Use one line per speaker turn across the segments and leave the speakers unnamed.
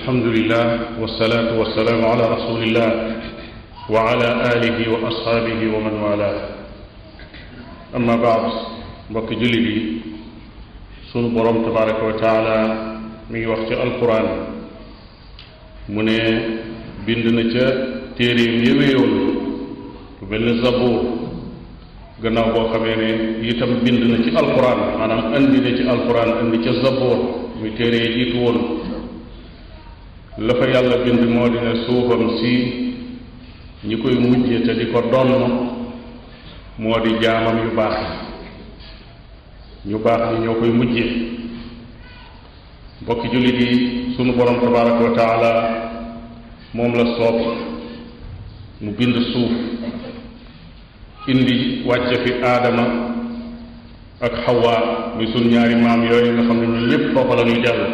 alhamdulillah wasalaatu wasalaamu ala rasulillah wa ala alihi wa ashaabihi wa man wala amma baad mbokki jullit yi sunu borom tabaraka wa taala mi ngi wax ci alquran mu ne bind na ca téeréem yéwéyoon lu mel ne Zabuur gannaaw boo xamee ne itam bind na ci alquran maanaam andi na ci alquran andi ca Zabuur muy téere yi jiitu woon la fa yàlla bind moo di ne suufam si ñi koy mujje te di ko donn moo di jaamam yu baax ñu baax ñi ñoo koy mujje mbokki jullit yi sunu borom tabaraka wa taala moom la soob mu bind suuf indi wàcce fi aadama ak xawaa muy sunu ñaari maam yooyu nga xam ne ñun ñépp foofa la ñuy jàll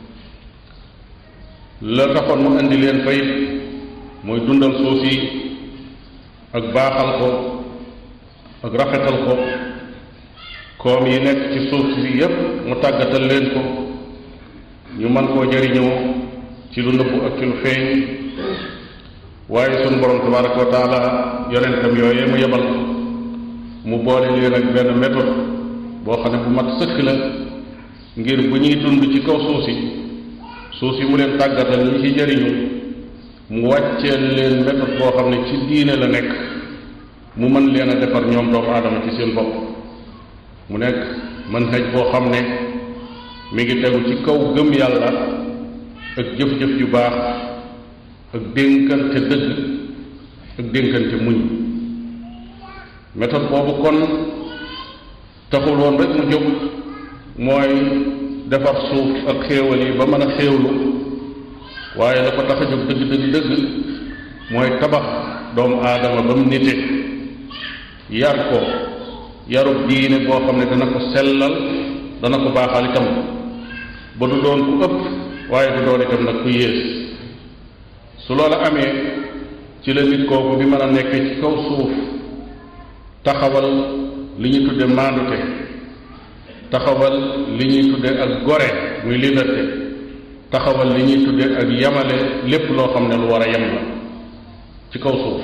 la taxoon mu indi leen fay mooy dundal suuf si ak baaxal ko ak rafetal ko koom yi nekk ci suuf si yépp mu tàggatal leen ko ñu mën koo jariñoo ci lu nëbbu ak ci lu feeñ waaye sunu borom tabaraka wa taala yonentam yooyee mu yebal mu boole leen ak benn méthode boo xam ne bu mat sëkk la ngir bu ñuy dund ci kaw suuf si mu leen tàggatal ñi ci jariñu mu wàcceel leen méthode boo xam ne ci diine la nekk mu mën leen a defar ñoom doomu aadama ci seen bopp mu nekk manhaj boo xam ne mi ngi tegu ci kaw gëm yàlla ak jëf-jëf yu baax ak dénkante dëgg ak dénkante muñ méthode boobu kon taxul woon rek mu jóg mooy defar suuf ak xéewal yi ba mën a xéewlu waaye la ko tax a jóg dëgg mooy tabax doomu aadama ba mu nite yar ko yarub diine boo xam ne dana ko sellal dana ko baaxal itam ba du doon ku ëpp waaye du doon itam nag ku yées su loola amee ci la nit kooku bi mën a nekk ci kaw suuf taxawal li ñu tudde maandute taxawal li ñuy tudde ak gore muy liberté taxawal li ñuy tudde ak yamale lépp loo xam ne lu war a yem la ci kaw suuf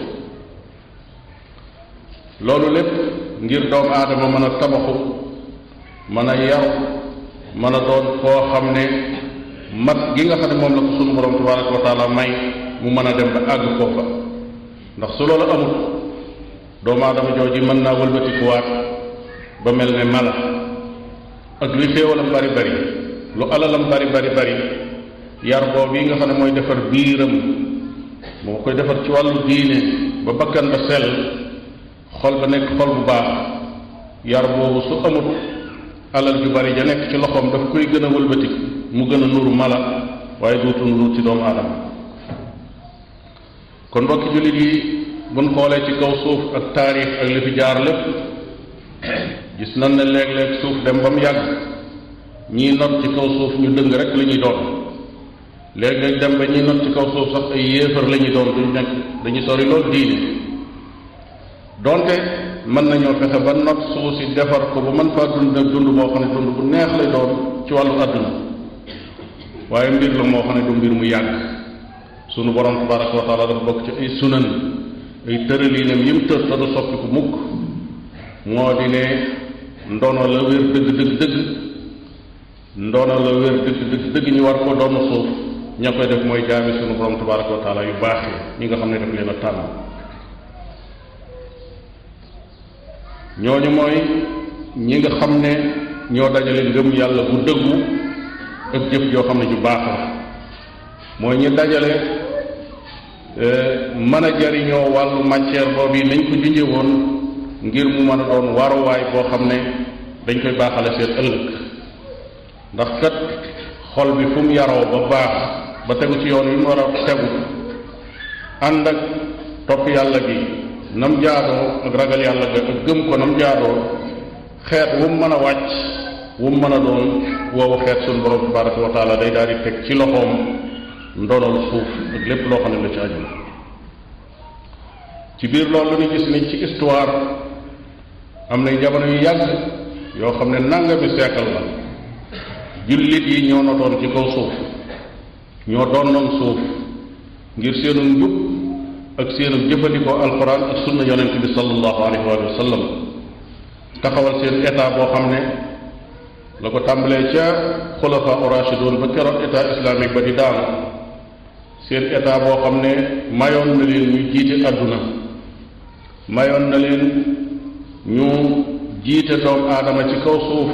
loolu lépp ngir doomu aadama mën a tabaxu mën a yaru mën a doon koo xam ne mat gi nga xam ne moom la ko sunu borom tabaraka wa taala may mu mën a dem ba àgg foofa ndax su loolu amul doomu aadama jooji mën naa wëlbatikuwaat ba mel ne mala ak luy xéewalam bari bari lu alalam bari yar boobu yi nga xam ne mooy defar biiram moo koy defar ci wàllu diine ba bakkan ba sell xol ba nekk xol bu baax yar boobu su amut alal ju bari ja nekk ci loxoom daf koy gën a wëlbati mu gën a nuru mala waaye duutu nuru ci doomu aadama kon mbokki jullit yi buñ xoolee ci kaw suuf ak taarix ak li fi jaar lépp gis nañ ne léeg-léeg suuf dem ba mu yàgg ñii not ci kaw suuf ñu dëng rek la ñuy doon léeg-léeg dem ba ñii not ci kaw suuf sax ay yéefar la ñuy doon duñ nekk dañuy sori loolu diine donte mën nañoo fexe ba not suuf si defar ko ba mën faa dund ak dund boo xam ne dund bu neex lay doon ci wàllu àdduna waaye mbir la moo xam ne du mbir mu yàgg sunu borom tabaraka wa taala dafa bokk ci ay sunan ay tëraliinam yim tër te du soppi ko mukk moo di ne ndono la wér dëgg ndono la wér dëgg ñu war ko doon suuf ña koy def mooy jaami sunu borom tabaraka wa taala yu baax yi ñi nga xam ne daf leen a tànn ñooñu mooy ñi nga xam ne ñoo dajale ngëm yàlla bu dëggu ak jëf joo xam ne ju baax la mooy ñi dajale mën a jariñoo wàllu matière boobu yi nañ ko junje woon ngir mu mën a doon waruwaay boo xam ne dañ koy baaxale seen ëllëg ndax kat xol bi fu mu yaroo ba baax ba tegu ci yoon wi mu war a tegu ànd ak topp yàlla gi nam jaadoo ak ragal yàlla ga ak gëm ko nam jaadoo xeet wu mu mën a wàcc wu mu mën a doon woowu xeet suñu borom tabaraka wa taala day daal di teg ci loxoom ndonal suuf ak lépp loo xam ne la ci aju ci biir loolu ñu gis ni ci histoire am na jamono yu yàgg yoo xam ne nangami siècle la jullit yi ñoo notoon ci kaw suuf ñoo donnoon suuf ngir seenu njub ak seenu jëfandikoo alquran ak sunna yonent bi sallallahu alayhi wa sallam taxawal seen état boo xam ne la ko tàmbalee ca xulafa urashidun ba keroog état islamique ba di daanu seen état boo xam ne mayoon na leen ñu jiite àdduna mayoon na leen ñu jiite doomu aadama ci kaw suuf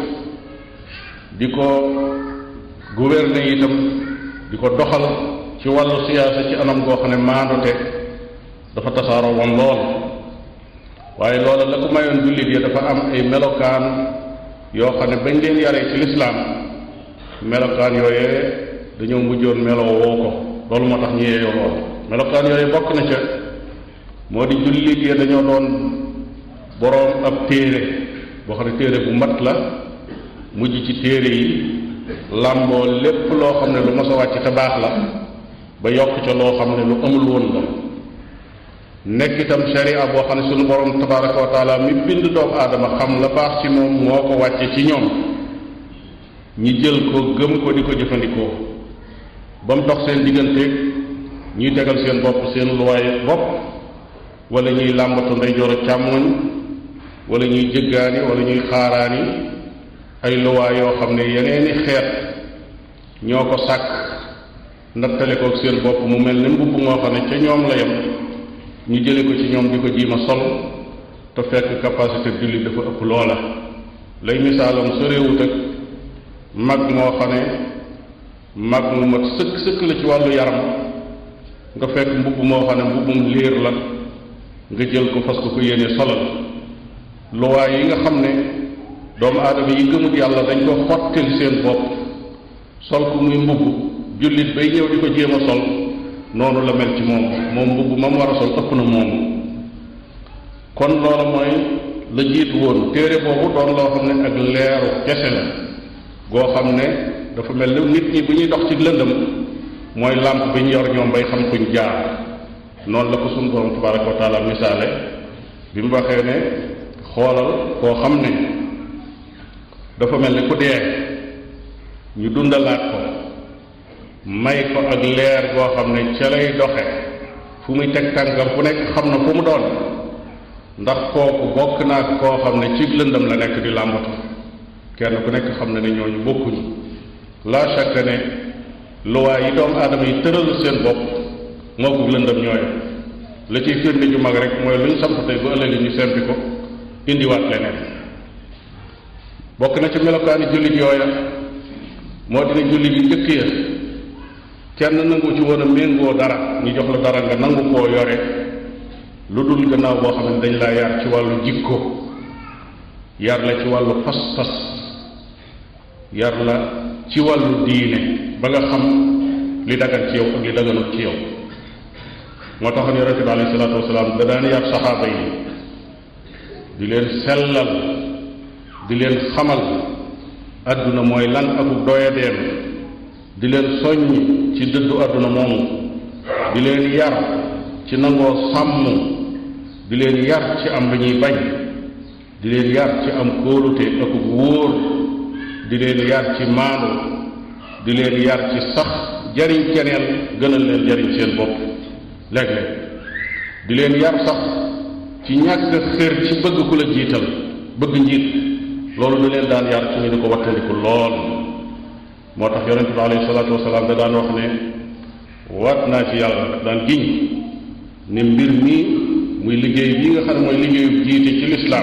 di ko gouverner itam di ko doxal ci wàllu siyaasa ci anam goo xam ne maandute dafa tasaaroo woon lool waaye loola la ko mayoon jullit yi dafa am ay melokaan yoo xam ne bañ leen yaree ci lislaam melokaan yooyee dañoo mujjoon meloo woo ko loolu moo tax ñu yeeyoo lool melokaan yooyee bokk na ca moo di jullit yi dañoo doon boroom ab téere boo xam ne téere bu mat la mujj ci téere yi làmboo lépp loo xam ne lu mos a wàcc te baax la ba yokk ca loo xam ne lu amul woon la nekk itam sharia boo xam ne sunu borom tabaraka wa taala mi bind doomu aadama xam la baax ci moom moo ko wàcce ci ñoom ñi jël ko gëm ko di ko jëfandikoo ba mu dox seen digganteeg ñuy tegal seen bopp seen luwaay bopp wala ñuy làmbatu ndeyjoor ak càmmoñ wala ñuy jëggaani wala ñuy xaaraani ay luwaay yoo xam ne yeneeni xeet ñoo ko sàkk nattale ko ak seen bopp mu mel ne mbubb moo xam ne ca ñoom la yem ñu jële ko ci ñoom di ko jiima sol te fekk capacité jullit dafa ëpp loola lay misaalam soreewut ak mag moo xam ne mag mu mat sëkk sëkk la ci wàllu yaram nga fekk mbubb moo xam ne mbubbum liir la nga jël ko fas ko yéene solal luwaay yi nga xam ne doomu aadama yi gëmut yàlla dañ ko xottil seen bopp sol ko muy mbubb jullit bay ñëw di ko jéem a sol noonu la mel ci moom mbubb ma mu war a sol ëpp na moom kon loola mooy la jiitu woon téere boobu doon loo xam ne ak leeru kese la goo xam ne dafa mel ni nit ñi bu ñuy dox ci lëndëm mooy làmp bi ñu yor ñoom bay xam kuñ jaar noonu la ko sunu borom tabaraka wa taala misaale bi mu waxee ne xoolal koo xam ne dafa mel ni ku dee ñu dundalaat ko may ko ak leer goo xam ne ca lay doxe fu muy teg tànkam ku nekk xam na fu mu doon ndax kooku bokk naa koo xam ne ci lëndam la nekk di làmbatu kenn ku nekk xam na ne ñooñu bokkuñu la chaque ne luwaa yi doomu aadama yi tëral seen bopp moo ko lëndam ñooy la ciy firnde ju mag rek mooy lu ñu samp tey bu ëllëgee ñu sempi ko indiwaat leneen bokk na ci melokaani jullit yooya moo dina jullit yi njëkk ya kenn nangu ci woon a méngoo dara ñu jox la dara nga nangu koo yore lu dul gannaaw boo xam ne dañ laa yar ci wàllu jikko yar la ci wàllu pas-pas yar la ci wàllu diine ba nga xam li dagan ci yow ak li daganut ci yow moo tax yonente bi alayhi salaatu wasalaam da daan yar saxaaba yi di leen sellal di leen xamal adduna mooy lan akub doyadeem di leen soññ ci dëddu adduna moomu di leen yar ci nangoo sàmm di leen yar ci am lu ñuy bañ di leen yar ci am kóolute akub wóor di leen yar ci maandu di leen yar ci sax jariñ keneen gënal leen jariñ seen bopp léeg-léeg di leen yar sax ci ñàkk xër ci bëgg ku la jiital bëgg njiit loolu da leen daan yar ci ñu di ko wattandiku lool moo tax yonente bi alayhi salaatu wasalaam da daan wax ne waat naa ci yàlla daan giñ ne mbir mi muy liggéey bii nga xam ne mooy liggéeyu jiite ci lislaam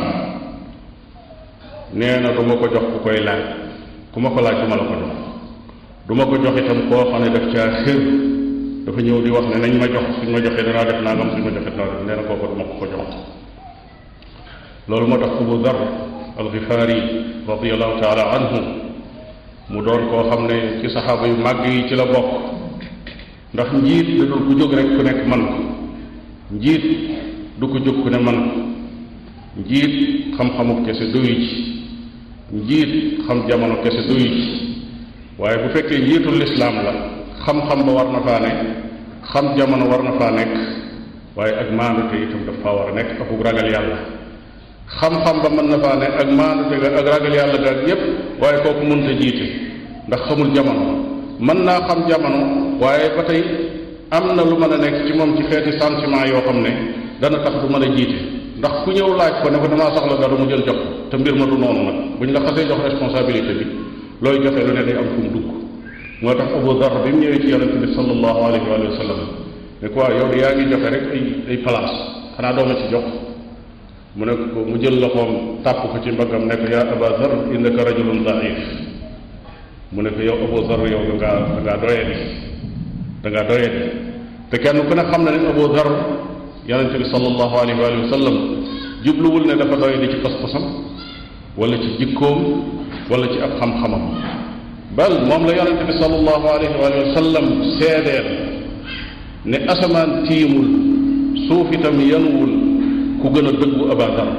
nee na du ma ko jox ku koy laaj ku ma ko laaj du ma la ko jox du ma ko jox itam koo xam ne daf caa xër dafa ñëw di wax ne nañ ma jox suñ ma joxee danaa def nangam suñ ma joxee danaa def nee na kooku du ma ko jox loolu moo tax Abu Dar al-Ghifari radiyallahu taala anhu mu doon koo xam ne ci saxaaba yu màgg yi ci la bokk ndax njiit da dul ku jóg rek ku nekk man ko njiit du ko jóg ku ne man ko njiit xam-xamu kese doyu ci njiit xam jamono kese doyu ci waaye bu fekkee njiitul lislaam la xam-xam ba war na faa nekk xam jamono war na faa nekk waaye ak maandute itam daf faa war a nekk akuk ragal yàlla xam-xam ba mën na faa nekk ak maandute ga ak ragal yàlla ga ak yépp waaye kooku mënta jiite ndax xamul jamono mën naa xam jamono waaye ba tey am na lu mën a nekk ci moom ci xeeti sentiment yoo xam ne dana tax du mën a jiite ndax ku ñëw laaj ko ne ko damaa soxla dara mu jël jox ko te mbir ma du noonu nag buñ la xasee jox responsabilité bi looy joxe lu ne day am fu mu dugg. moo tax Abu Dar bi mu ñëwee ci yonente bi sallallahu alayhi wa sallam ne ko waaw yow de yaa ngi joxe rek ay place xanaa doo ma ci jox mu ne ko mu jël loxoom tàpp ko ci mbaggam ne ko yaa Aba Dar innaka rajulun daif mu ne ko yow Abu Dar yow da ngaa doyadi te kenn ku ne xam na ne Abu Dar yonente bi sallallahu alayhi wa sallam jubluwul ne dafa doyadi ci pas-pasam wala ci jikkoom wala ci ab xam-xamam bal moom la yonente bi sallallahu alayhi wa sallam seedeel ne asamaan tiimul suuf itam yanuwul ku gën a dëggu Aba Dar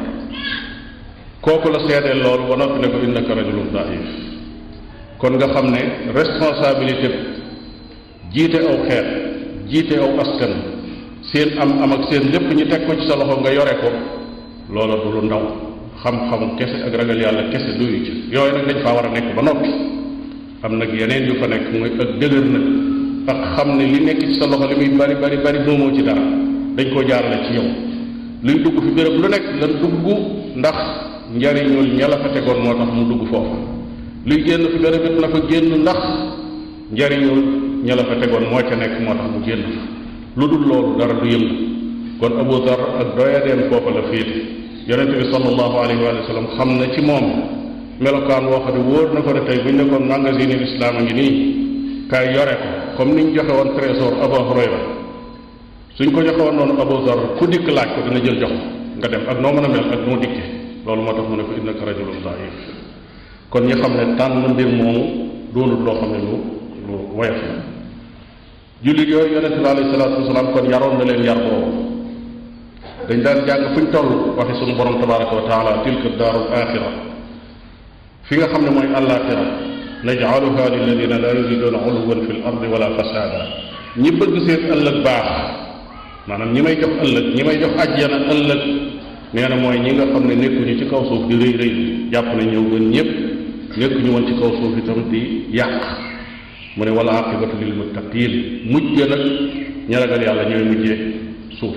kooku la seedeel loolu ba noppi ne ko innaka rajulun daif kon nga xam ne responsabilité jiite aw xeet jiite aw askan seen am ak seen lépp ñu teg ko ci sa loxo nga yore ko loola du lu ndaw xam-xam kese ak ragal yàlla kese doyu ci yooyu nag dañ faa war a nekk ba noppi am nag yeneen yu fa nekk mooy ak dëgër nag ak xam ne li nekk ci sa loxo li muy bari moomoo ci dara dañ koo jaarale ci yow luñ dugg fi béréb lu nekk lan dugg ndax njariñul ña la fa tegoon moo tax mu dugg foofu luy génn fi béréb it na fa génn ndax njariñul ña la fa tegoon moo ca nekk moo tax mu génn fa lu dul loolu dara du yëngu kon Abu Dar ak doyadeem foofa la féete yonente bi sallallahu alayhi wa sallam xam na ci moom melokaan woo xam ne wóor na ko ne tey bu ñu nekkoon magasin l'islam a ngi nii kaay yore ko comme ni ñu joxe woon trésor Abu Hurayra suñ ko joxe woon noonu Abu Dar ku dikk laaj ko dina jël jox nga dem ak noo mën a mel ak noo dikke loolu moo tax mu ne ko innaka rajulun daif kon ñi xam ne tànn mbir moomu doonul loo xam ne lu woyof la jullit yooyu yonente bi alayhi salaatu wasalaam kon yaroon na leen yar boobu dañ daan jàng fuñ toll waxi sunu borom tabaraka wa taala tilka daarul axira fi nga xam ne mooy àllaaxira naj'aluha lilladina la yuriduna uluwan fi l ardi wala fasada ñi bëgg seen ëllëg baax maanaam ñi may jox ëllëg ñi may jox ajjana ëllëg nee na mooy ñi nga xam ne nekkuñu ci kaw suuf di rëy rëy jàpp ne ñëw gën ñëpp nekkuñu woon ci kaw suuf itam di yàq mu ne wala aqibatu lil muttaqin mujj nag ña ragal yàlla ñooy mujjee suuf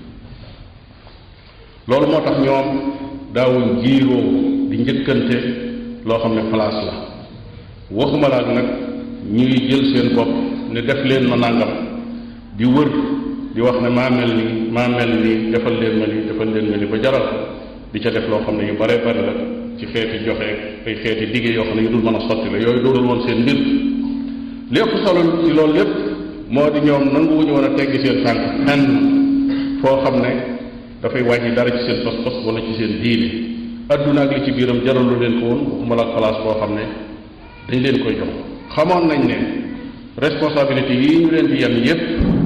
loolu moo tax ñoom daawuñ jiiroo di njëkkante loo xam ne place la waxuma la nag ñuy jël seen bopp ne def leen ma nàngam di wër di wax ne maa mel nii defal leen ma ni ba jaral di ca def loo xam ne yu bare bari la ci xeeti joxe ay xeeti digge yoo xam ne yu dul mën a sotti la yooyu doonul woon seen mbir lépp solo ci loolu lépp moo di ñoom nanguwuñu woon a teggi seen tànk fenn foo xam ne dafay wàññi dara ci seen pas-pas wala ci seen diine adduna ak li ci biiram jaralu leen ko woon waxuma la place boo xam ne dañ leen koy jox xamoon nañ ne responsabilité yi ñu leen di yan yépp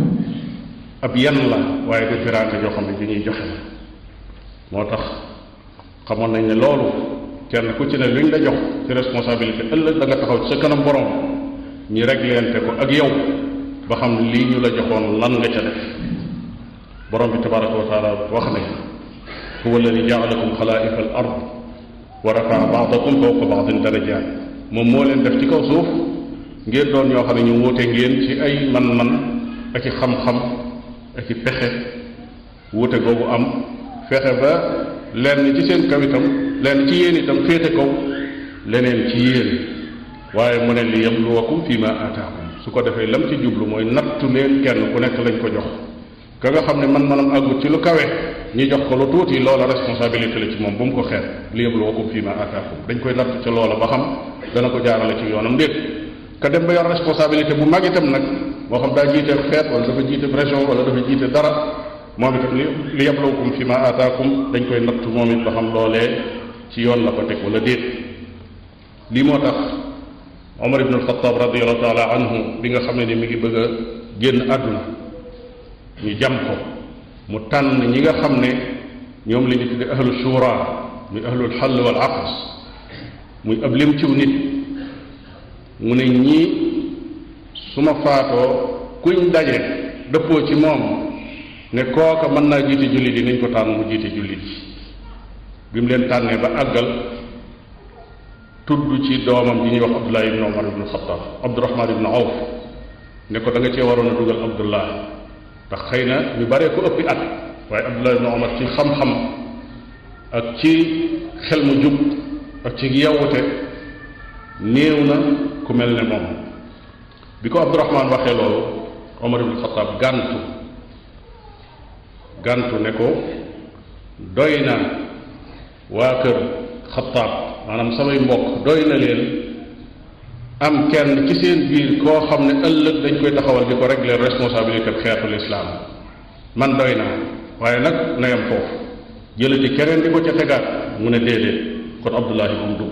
ab yan la waaye du firaanke joo xam ne bi ñuy joxe la moo tax xamoon nañ ne loolu kenn ku ci ne luñ la jox ci responsabilité ëllëg da nga taxaw ci sa kanam borom ñi régleente ko ak yow ba xam lii ñu la joxoon lan nga ca def borom bi tabaraka wa taala wax ne huwa alladi jaalakum xalaa'ifa al ard wa rafaa baadakum fawqa baadin darajaat moom moo leen def ci kaw suuf ngeen doon ñoo xam ne ñu wuute ngeen ci ay man-man ak i xam-xam ak i pexe wuute googu am fexe ba lenn ci seen kaw itam lenn ci yéen itam féete kaw leneen ci yéen waaye mu ne li yabluwakum fi ma aataakum su ko defee lam ci jublu mooy nattu leen kenn ku nekk lañ ko jox ka nga xam ne man-manam àggut ci lu kawe ñi jox ko lu tuuti loola responsabilité la ci moom bu mu ko xeet li yabluwakum fi ma aataakum dañ koy natt ca loola ba xam dana ko jaarale ci yoonam déet ka dem ba yor responsabilité bu mag itam nag moo xam daa jiite xeet wala dafa jiite région wala dafa jiite dara moom itam li yabluwakum fi ma aataakum dañ koy natt moom it ba xam loolee ci yoon la ko teg wala déet lii moo tax Omar ibn al-Khattab radiyallahu taala anhu bi nga xam ne ni mi ngi bëgg a génn àdduna ñu jam ko mu tànn ñi nga xam ne ñoom la ñu tudde ahlu shura muy ahlul xall wal aqd muy ab lim ciw nit mu ne ñii su ma faatoo kuñ daje dëppoo ci moom ne kooka mën naa jiite jullit yi nañ ko tànn mu jiite jullit yi bi mu leen tànnee ba àggal tudd ci doomam ji ñuy wax Abdullah ibn Umar ibn Xattaab Abdurahman ibn Awf ne ko da nga cee waroon a dugal Abdullah ndax xëy na ñu baree ko ëppi at waaye Abdullah ibn Umar ci xam-xam ak ci xel mu jub ak ci yawute néew na ku mel ne moom. bi ko Abdurahmaan waxee loolu Omar ibn Xattaab gàntu ne ko doy na waa kër Xattaab maanaam samay mbokk doy na leen am kenn ci seen biir koo xam ne ëllëg dañ koy taxawal di ko régler responsabilité xeetul islaam man doy naa waaye nag na yam foofu jëlati keneen di ko ca tegaat mu ne déedéet kon Abdullahi moom dugg.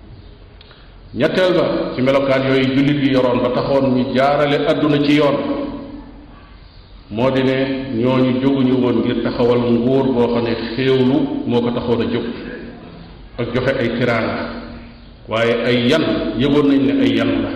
ñetteel ba ci melokaan yooyu jullit yi yoroon ba taxoon ñu jaarale àdduna ci yoon moo di ne ñooñu jóguñu woon ngir taxawal nguur boo xam ne xéewlu moo ko taxoon a jóg ak joxe ay tiraanga waaye ay yan yëgoon nañ ne ay yan la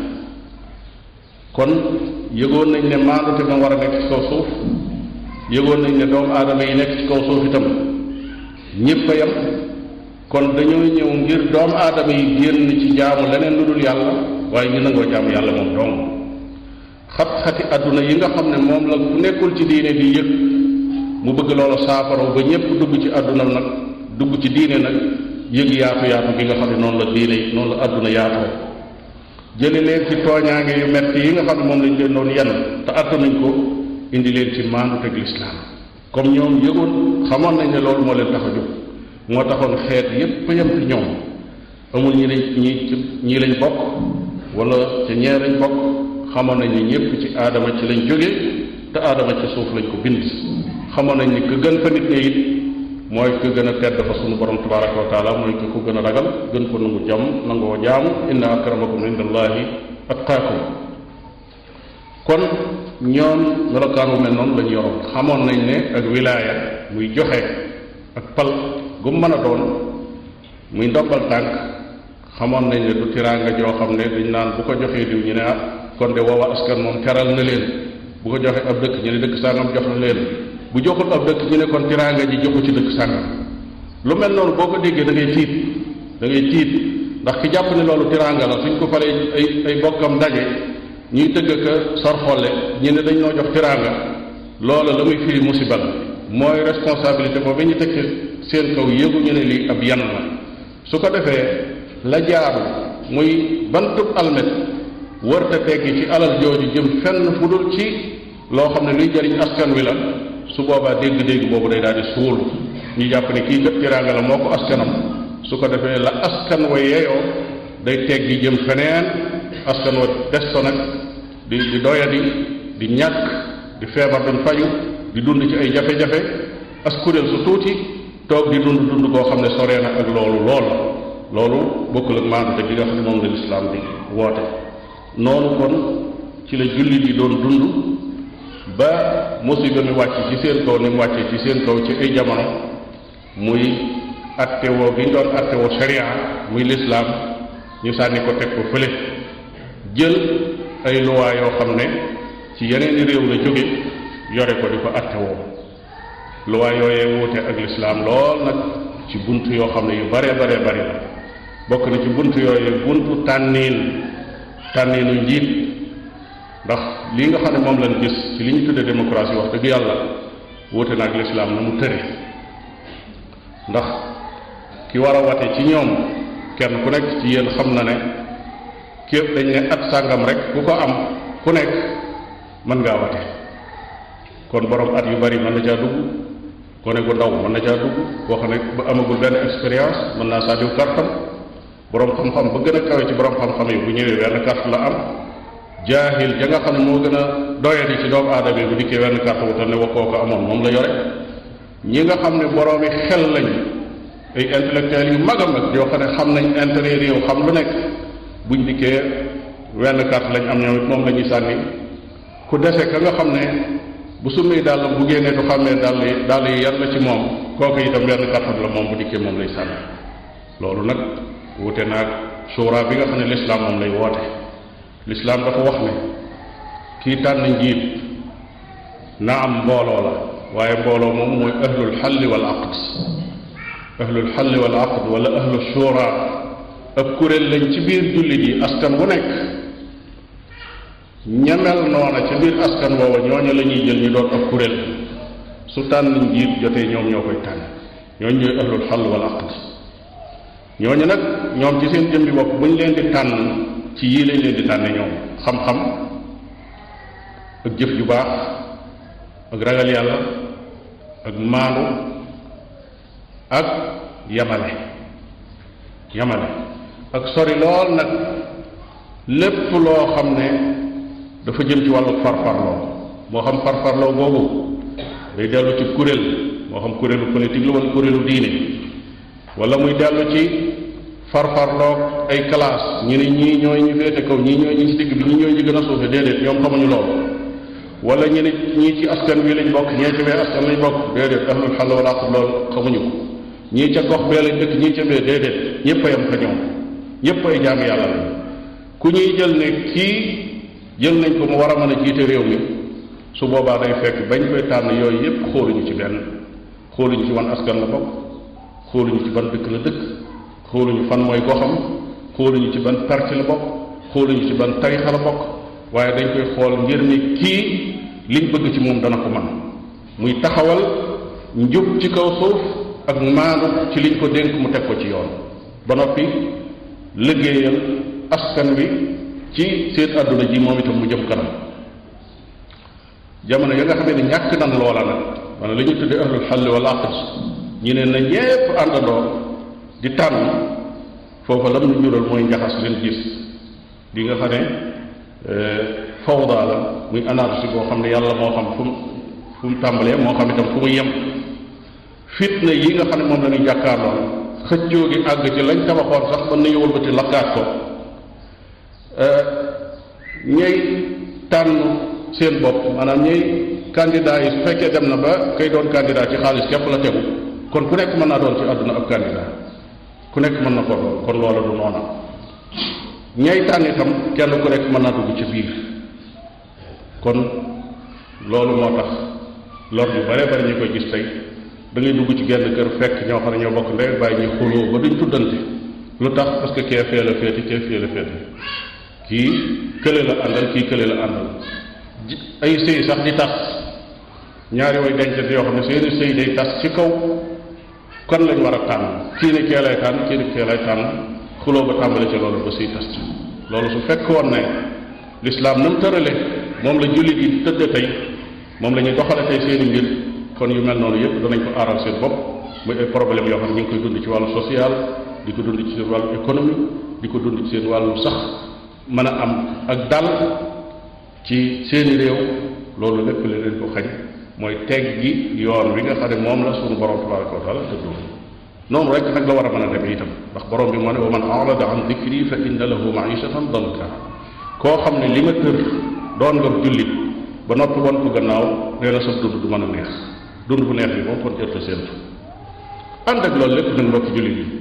kon yëgoon nañ ne maandute ma war a nekk ci kaw suuf yëgoon nañ ne doomu aadama yi nekk ci kaw suuf itam ñépp a yam kon dañoo ñëw ngir doomu aadama yi génn ci jaamu leneen lu dul yàlla waaye ñu nangoo jaamu yàlla moom dong xat-xati àdduna yi nga xam ne moom la ku nekkul ci diine di yëg mu bëgg loola saafaraw ba ñépp dugg ci àdduna nag dugg ci diine nag yëg yaatu yaatu gi nga xam ne noonu la diine noonu la àdduna yaatoo jële leen ci tooñaange yu metti yi nga xam ne moom lañ leen doon yenn te attanuñ ko indi leen ci maandu teg lislaam comme ñoom yëgoon xamoon nañ ne loolu moo leen tax a jóg moo taxoon xeet yépp yem ci ñoom amul ñi lañ bokk wala ca ñee lañ bokk xamoon nañ ni ñépp ci aadama ci lañ jóge te aadama ci suuf lañ ko bind xamoon nañ ni ku gën fa nit ñi it mooy ku gën a tedd fa sunu borom tabaraka wa taala mooy ku ko gën a ragal gën ko nangu jàmm nangoo jaamu inna akramakum indallahi atqaakum kon ñoom melokaan wu mel noonu lañu yoroon xamoon nañ ne ak wilaaya muy joxe ak pal gu mën a doon muy ndombal tànk xamoon nañ ne du tiraanga joo xam ne dañ naan bu ko joxee diw ñu ne ah kon de woowa askan moom teral na leen bu ko joxee ab dëkk ñu ne dëkk sàngam jox na leen bu joxul ab dëkk ñu ne kon tiraanga ji joxu ci dëkk sàngam lu mel noonu boo ko déggee da ngay tiit ndax ki jàpp ne loolu tiraanga la suñ ko falee ay bokkam daje ñuy tëgg ka sor xolle ñu ne dañ noo jox tiraanga loola la muy firi musibal mooy responsabilité boobu ñu teg seen kaw yëguñu ne lii ab yan la su ko defee la jaaru muy bantub almet wërta teggi ci alal jooju jëm fenn fu dul ci loo xam ne luy jariñ askan wi la su boobaa dégg-dégg boobu day daal di suulu ñu jàpp ne kii kat tiraanga la moo ko askanam su ko defee la askan wa yeeyoo day teggi jëm feneen askan wa des ko nag di doyadi di ñàkk di feebar duñ faju di dund ci ay jafe-jafe as kuréel su tuuti toog di dund koo xam ne soree na ak loolu bokkul ak maandute gi nga xam ne moom la lislaam di woote noonu kon ci la jullit yi doon dund ba musiba mi wàcc ci seen kaw ni mu wàccee ci seen kaw ci ay jamono muy attewoo gi ñu doon attewoo sharia muy lislaam ñu sànni ko teg ko fële jël ay luwaa yoo xam ne ci yeneeni réew la jóge yore ko di ko attewoo luwaa yooyee wuute ak lislaam lool nag ci bunt yoo xam ne yu bare bari la bokk na ci bunt yooyu buntu tànniinu njiit ndax lii nga xam ne moom lañ gis ci li ñu tudde démocratie wax dëgg yàlla wuute na ak lislaam na mu tëre ndax ki war a wate ci ñoom kenn ku nekk ci yéen xam na ne képp dañ ne at sàngam rek ku ko am ku nekk mën ngaa wate kon borom at yu bari mën na caa dugg gone gu ndaw mën na caa dugg boo xam ne ba amagul benn expérience mën naa saa diw kartam borom xam-xam ba gën a kawe ci borom xam-xam yi bu ñëwee wenn carte la am jaahil ja nga xam ne moo gën a doyadi ci doomu aadama yi bu dikkee wenn carte wutal ne wakkoo ko amoon moom la yore ñi nga xam ne boroomi xel lañ ay intellectuels yu mag a mag yoo xam ne xam nañ intérêt réew xam lu nekk buñ dikkee wenn carte lañ am ñoom it moom la ñuy sànni ku dese ka nga xam ne bu summi dàll bu génnee du xàmmee dàll yi yan la ci moom kooku itam wenn carte la moom bu dikkee moom lay sànni loolu nag wute naag suura bi nga xam ne lislaam moom lay woote lislaam dafa wax ne kii tànn njiit na am mbooloo la waaye mbooloo moom mooy ahlul xalli wal aqd wala ahlul suura ab kuréel lañ ci biir jullit yi askan bu nekk ñamel noona ca biir askan woowa ñooñu la ñuy jël ñu doon ab kuréel su tànn njiit jotee ñoom ñoo koy tànn ñooñu ñooy ahlul xall wal aqd ñooñu nag ñoom ci seen jëmbi bopp bu ñu leen di tànn ci yii lañ leen di tànne ñoom xam-xam ak jëf ju baax ak ragal yàlla ak maandu ak yamale ak sori lool nag lépp loo xam ne dafa jëm ci wàllu farfarloo moo xam farfarloo boobu day dellu ci kuréel moo xam kuréelu politique la wala kuréelu diine wala muy dellu ci farfarloo ay classe ñu ne ñii ñooy ñu féete kaw ñii ñooy ñi ci digg bi ñii ñooy ñi gën a suufe déedéet ñoom xamuñu loolu wala ñu ne ñii ci askan wi lañ bokk ñee ci bee askan lañ bokk déedéet ahlul xall wal aqd loolu xamuñu ko ñii ca gox bee lañ dëkk ñii ca bee déedéet ñëpp a yam fa ñoom ñëpp ay jaami yàlla lañ ku ñuy jël ne kii jël nañ ko mu war a mën a jiite réew mi su boobaa day fekk bañ koy tànn yooyu yépp xooluñu ci benn xooluñu ci wan askan la bokk xooluñu ci ban dëkk la dëkk xooluñu fan mooy goxam xooluñu ci ban parti la bokk xooluñu ci ban tarixa la bokk waaye dañ koy xool ngir ni kii liñ bëgg ci moom dana ko man muy taxawal njub ci kaw suuf ak maandu ci liñ ko dénk mu teg ko ci yoon ba noppi liggéeyal askan wi ci seen àdduna ji moom itam mu jëm kanam jamono ya nga xamee ne ñàkk nan loola nag maanaam la ñu tuddee ahlul xall wal aqd ñu ne na ñépp àndandoo di tànn foofa lam ñu jural mooy njaxas leen gis li nga xam ne fawda la muy anarchie boo xam ne yàlla moo xam fu mu tàmbalee moo xam itam fu mu yem fitna yi nga xam ne moom la ñuy jàkkaarloo xëccoo gi àgg ci lañ tabaxoon sax mën nañu wëlbati lakkaat ko ñay tànn seen bopp maanaam ñay candidat yi su fekkee dem na ba kay doon candidat ci xaalis képp la tegu kon ku nekk mën naa doon ci àdduna ab candidat ku nekk mën na ko doon kon loola du noona ñay tànn itam kenn ku nekk mën naa dugg ci biir kon loolu moo tax lor yu bare bari ñu koy gis tey da ngay dugg ci genn kër fekk ñoo xam ne ñoo bokk ndey bàyyi ñu xuloo ba duñ tuddante lu tax parce que kee fee la féete kee fee la féete kii kële la àndal kii kële la àndal ay sëy sax di tas ñaari way dencante yoo xam ne seeni sëy day tas ci kaw kon lañ war a tànn kii ne kee lay tànn kii ne kee lay tànn xuloo ba tàmbale ci loolu ba sëy tas ci loolu su fekkoon ne lislaam na mu tërale moom la jullit yi di tëdde tey moom la ñuy doxale tey seeni mbir kon yu mel noonu yëpp danañ ko aaral seen bopp muy ay problème yoo xam ne ñu ngi koy dund ci wàllu social di ko dund ci seen wàllu économie di ko dund ci seen wàllu sax mën a am ak dal ci seeni réew loolu lépp la leen ko xañ mooy teg gi yoon wi nga xam ne moom la suñu borom tabaraka wa taala tëddoo noonu rek nag la war a mën a demee itam ndax borom bi moo ne wa man arada an dikri fa inna lahu maishatan danka koo xam ne li nga tër doon nga jullit ba noppi won ko gannaaw nee na sa dund du mën a neex dund bu neex bi moom kon jërta séentu ànd ak loolu lépp nag mbokki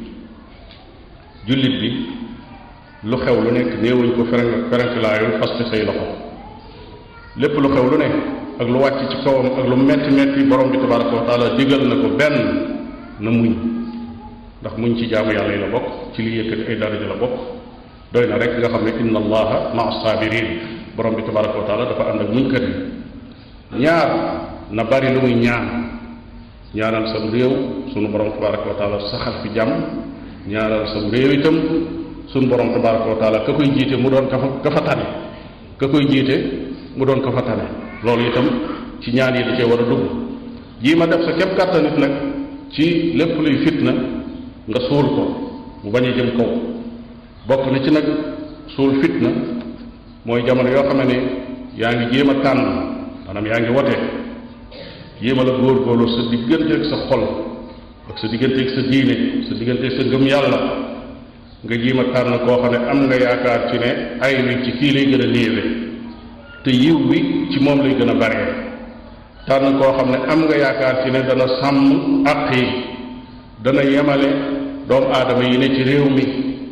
jullit bi lu xew lu nekk néewuñ ko ferenklaayu fas ci say loxo lépp lu xew lu nekk ak lu wàcc ci kawam ak lu metti metti borom bi tabaraka wa taala digal na ko benn na muñ ndax muñ ci jaamu yàlla yi la bokk ci li yëkkati ay daraja la bokk doy na rek nga xam ne inna allaha maa sabirin borom bi tabaraka wa taala dafa ànd ak muñkat yi ñaar na bari lu muy ñaanal sam réew sunu borom tabaraka wa taala saxal fi jàmm ñaanal sam réew itam sunu borom tabaraka wa taala ka koy jiite mu doon ka fa tane ka koy jiite mu doon ka fa tane loolu itam ci ñaan yi da cee war a dugg jii ma def sa képp kàttan nit nag ci lépp luy fitna nga suul ko mu bañ a jëm kaw bokk na ci nag suul fitna mooy jamono yoo xam ne yaa ngi jéem a tànn maanaam yaa ngi wote jéem a la góorgóorlu sa diggante ak sa xol ak sa diggante ak sa diine sa diggante ak sa ngëm yàlla nga jéem a tànn koo xam ne am nga yaakaar ci ne ay wi ci kii lay gën a néewe te yiw bi ci moom lay gën a bare tànn koo xam ne am nga yaakaar ci ne dana sàmm àq yi dana yemale doomu aadama yi ne ci réew mi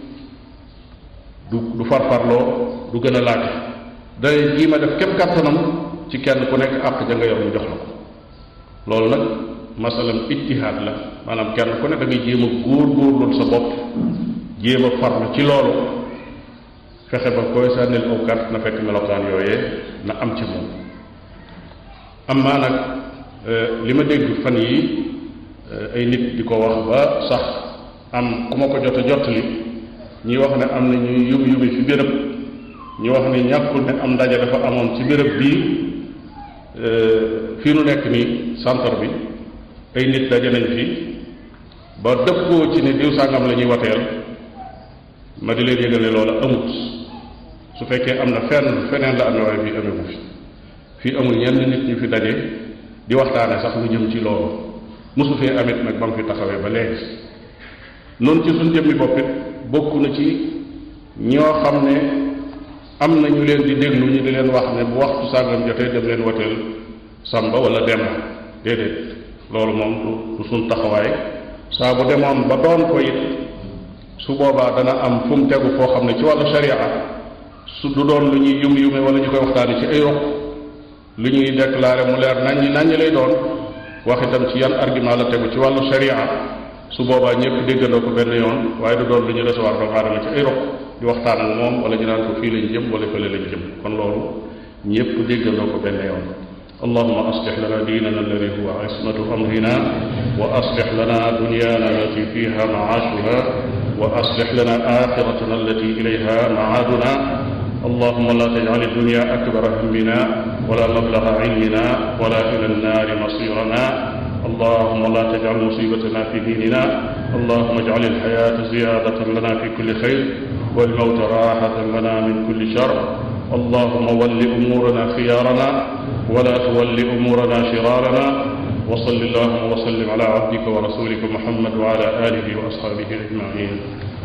du farfarloo du gën a laate day jii ma def képp kàttanam ci kenn ku nekk àq ja nga yor mu jox la ko loolu nag masalam ittihaad la maanaam kenn ku ne da ngay jéem a góor-góorlul sa bopp jéem a farlu ci loolu fexe ba koy sànnil aw carte na fekk melokaan yooyee na am ci moom. am maa nag li ma dégg fan yi ay nit di ko wax ba sax am ku ma ko jot li ñi wax ne am na ñuy yumi fi béréb ñu wax ne ñàkkul ne am ndaje dafa amoon ci béréb bii fii nu nekk nii centre bi ay nit daje nañ fi ba dëppoo ci ne diw sàngam la ñuy wateel ma di leen yëgal ne loola amut. su fekkee am na feneen la amee waaye fii amee ko fii amul ñenn nit ñu fi daje di waxtaane sax lu jëm ci loolu mosu fee amit nag ba mu fi taxawee ba léegi. noonu ci suñ jëmmi boppit bokk na ci ñoo xam ne am na ñu leen di déglu ñu di leen wax ne bu waxtu sàngam jotee dem leen wateel Samba wala Demba déedéet loolu moom du suñ taxawaay. saa bu demoon ba doon ko it su boobaa dana am fu mu tegu foo xam ne ci wàllu sharia su du doon lu ñuy yum-yume wala ñu koy waxtaane ci ay roq lu ñuy déclaré mu leer naññi lay doon wax itam ci yan argument la tegu ci wàllu sharia su boobaa ñëpp déggandoo ko benn yoon waaye du doon lu ñu recevoir doomu aadama ci ay roq di waxtaan ak moom wala ñu naan ko fii lañ jëm wala fële lañ jëm kon loolu ñëpp déggandoo ko benn yoon. allahuma aslix lana diinana alladi huwa ismatu amrina wa aslix lana dunyana allati fiha maashuha wa aslix lana axiratana allati ilayha maaduna allahuma la tajcal addunya akbara hammina wala mablaga cilmina wala ila annaari masirana allahuma la tajcal musibatana fi diinina allahuma ajcal alxayata ziyadatan lana fi kulli xayr walmawta raxatan lana min kulli shar allahuma walli umurana xiyarana wala tuwalli umurana shirarana wa salli allahuma wa sallim ala abdika wa rasulika muhammad wa ala alihi wa ashabihi ajmain